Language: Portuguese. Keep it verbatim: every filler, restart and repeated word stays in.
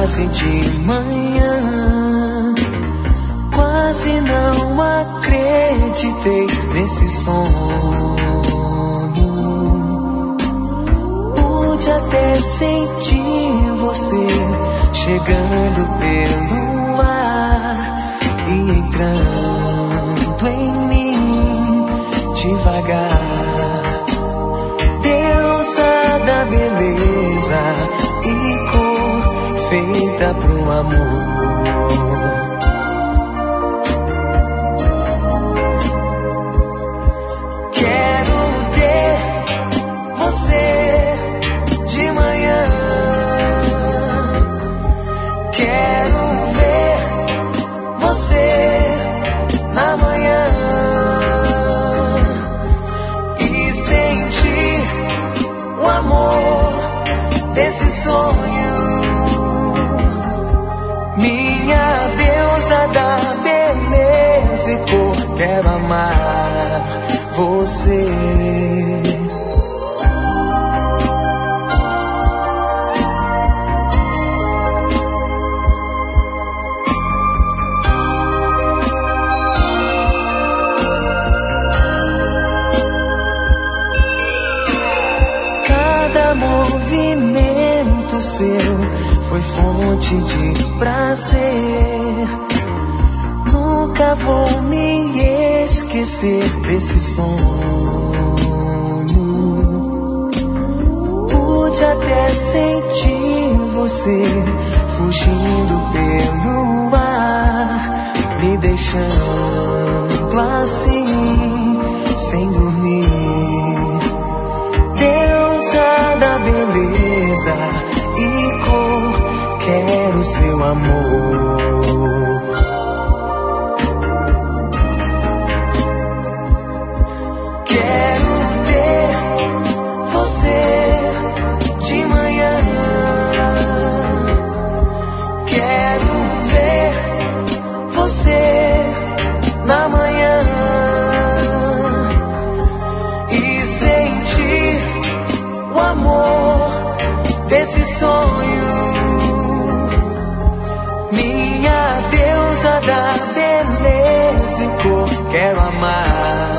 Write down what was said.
quase de manhã. Quase não acreditei nesse sonho. Pude até sentir você chegando pelo ar e entrando em mim devagar. Deusa da beleza e cor feita pro amor. Desse sonho, minha deusa da beleza e cor, quero amar você. Cada movimento seu foi fonte de prazer. Nunca vou me esquecer desse sonho. Pude até sentir você fugindo pelo ar, me deixando assim, sem dormir. Deusa da beleza e cor, quero seu amor. Quero ter você de manhã. Quero ver você na manhã e sentir o amor desse sonho. Minha deusa da beleza e cor, quero amar